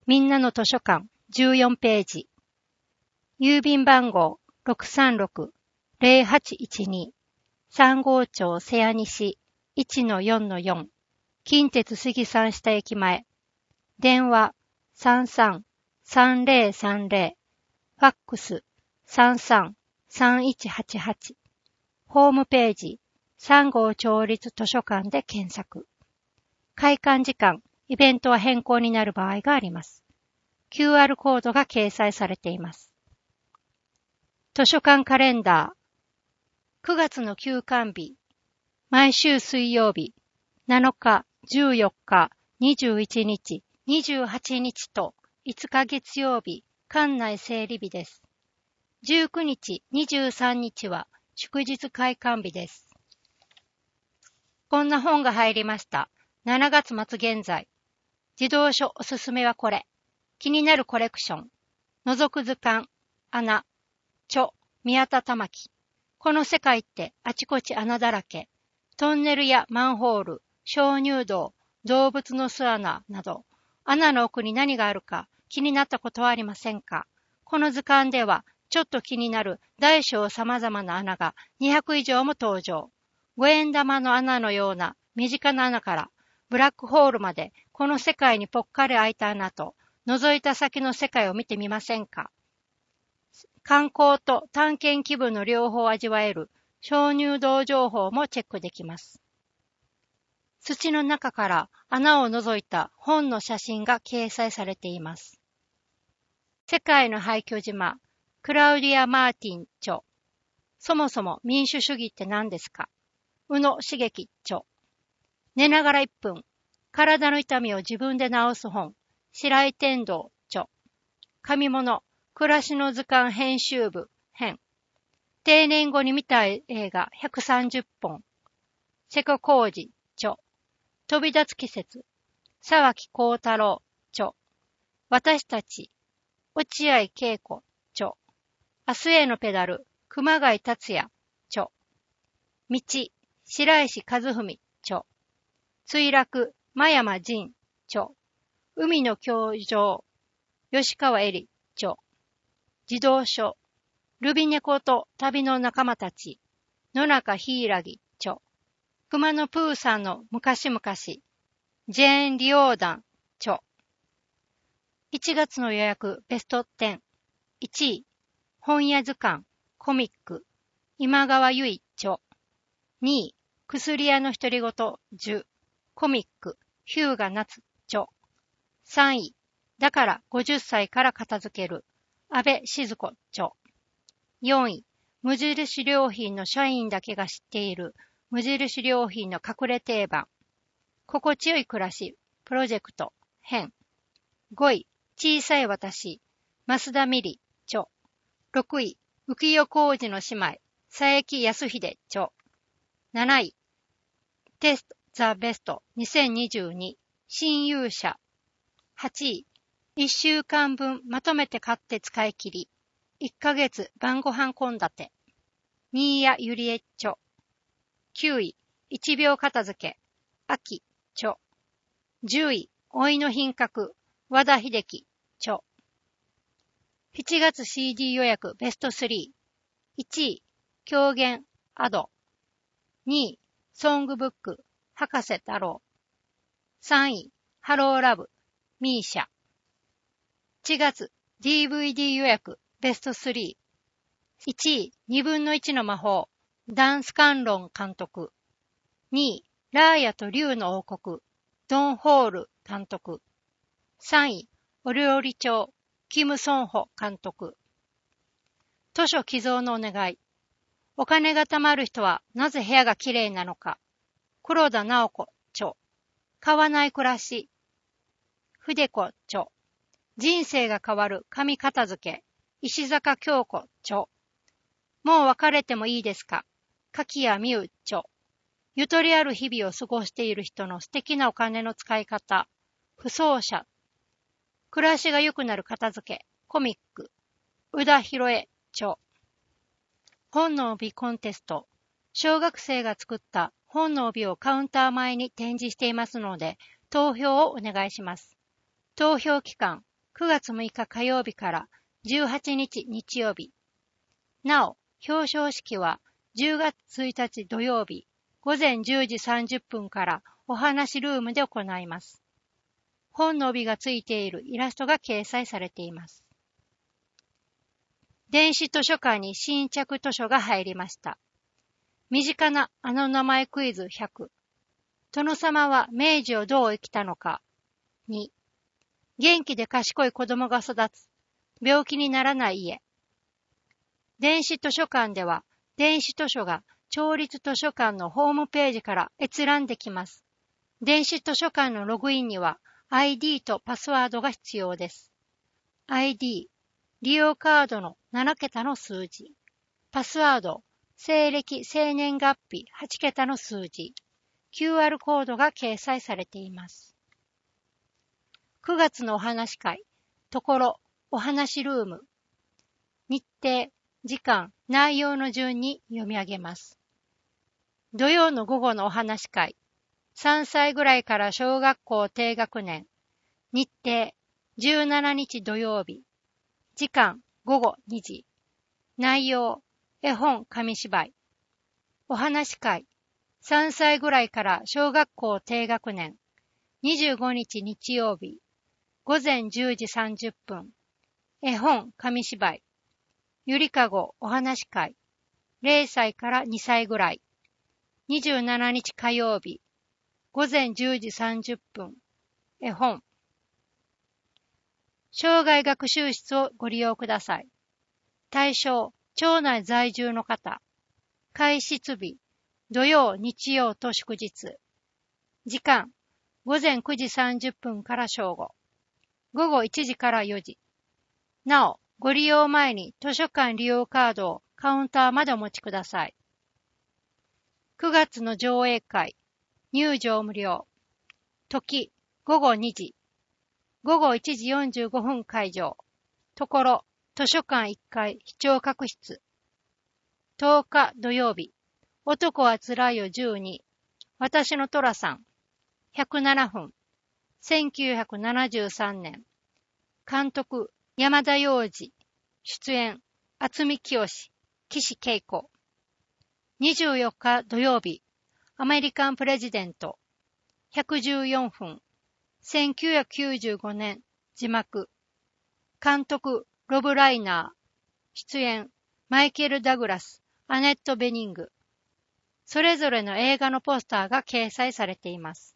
みんなの図書館14ページ。郵便番号 636-0812 三郷町瀬谷西 1-4-4 近鉄杉山下駅前。電話33-3030ファックス33-3188ホームページ三郷町立図書館で検索。開館時間、イベントは変更になる場合があります。QR コードが掲載されています。図書館カレンダー。9月の休館日。毎週水曜日。7日、14日、21日、28日と5日月曜日、館内整理日です。19日、23日は祝日開館日です。こんな本が入りました。7月末現在。児童書おすすめはこれ。気になるコレクション。覗く図鑑、穴、宮田玉樹。この世界ってあちこち穴だらけ。トンネルやマンホール、鍾乳洞、動物の巣穴など、穴の奥に何があるか気になったことはありませんか？この図鑑では、ちょっと気になる大小様々な穴が200以上も登場。5円玉の穴のような身近な穴から、ブラックホールまでこの世界にぽっかり開いた穴と、覗いた先の世界を見てみませんか？観光と探検気分の両方を味わえる鍾乳洞情報もチェックできます。土の中から穴を覗いた本の写真が掲載されています。世界の廃墟島、クラウディア・マーティン著。そもそも民主主義って何ですか？宇野茂樹著。寝ながら1分、体の痛みを自分で治す本。白井天堂著。紙物、暮らしの図鑑編集部編。定年後に見た映画130本。瀬古浩二著。飛び立つ季節。沢木幸太郎著。私たち。落合恵子著。明日へのペダル。熊谷達也著。道。白石和文著。墜落。真山仁著。海の教場。吉川恵里著。児童書。ルビ猫と旅の仲間たち。野中柊著。熊野プーさんの昔々。ジェーン・リオーダン著。1月の予約ベスト10。1位。本屋図鑑コミック今川由衣著。2位。薬屋の独り言10コミック日向夏著。3位。だから50歳から片付ける安倍静子著。4位。無印良品の社員だけが知っている無印良品の隠れ定番。心地よい暮らしプロジェクト編。5位。小さい私増田美里著。6位。浮世小路の姉妹佐伯康秀著。7位。テストザベスト2022新勇者。8位。1週間分まとめて買って使い切り。1ヶ月晩ご飯献立。新谷ゆりえ著。9位。1秒片付け。秋著。10位。老いの品格。和田秀樹著。7月 CD 予約ベスト3。1位。狂言アド。2位。ソングブック博士太郎。3位。ハローラブミーシャ。1月 DVD 予約ベスト3。1位、2分の1の魔法、ダンスカンロン監督。2位、ラーヤと竜の王国、ドン・ホール監督。3位、お料理長、キム・ソンホ監督。図書寄贈のお願い。お金が貯まる人はなぜ部屋がきれいなのか。黒田直子著。買わない暮らし。筆子著。人生が変わる紙片付け。石坂京子著。もう別れてもいいですか。柿谷美優著。ゆとりある日々を過ごしている人の素敵なお金の使い方。不走者。暮らしが良くなる片付け。コミック。宇田博恵著。本の帯コンテスト。小学生が作った本の帯をカウンター前に展示していますので、投票をお願いします。投票期間 9月6日火曜日から18日日曜日。なお、表彰式は10月1日土曜日午前10時30分からお話ルームで行います。本の帯がついているイラストが掲載されています。電子図書館に新着図書が入りました。身近なあの名前クイズ100。殿様は明治をどう生きたのか。2、元気で賢い子供が育つ。病気にならない家。電子図書館では、電子図書が町立図書館のホームページから閲覧できます。電子図書館のログインには ID とパスワードが必要です。ID、利用カードの7桁の数字。パスワード、西暦生年月日8桁の数字。QR コードが掲載されています。9月のお話会、ところ、お話ルーム。日程、時間、内容の順に読み上げます。土曜の午後のお話会、3歳ぐらいから小学校低学年。日程、17日土曜日。時間、午後2時。内容、絵本紙芝居。お話会、3歳ぐらいから小学校低学年。25日日曜日。午前10時30分。絵本紙芝居。ゆりかごお話会。0歳から2歳ぐらい。27日火曜日。午前10時30分。絵本。生涯学習室をご利用ください。対象、町内在住の方。開設日、土曜、日曜と祝日。時間、午前9時30分から正午。午後1時から4時。なお、ご利用前に図書館利用カードをカウンターまでお持ちください。9月の上映会、入場無料。時、午後2時。午後1時45分会場。ところ、図書館1階視聴覚室。10日土曜日。男はつらいよ12。私の寅さん。107分。1973年。監督、山田洋次。出演、渥美清、岸恵子。24日土曜日。アメリカンプレジデント。114分。1995年。字幕。監督、ロブ・ライナー。出演、マイケル・ダグラス、アネット・ベニング。それぞれの映画のポスターが掲載されています。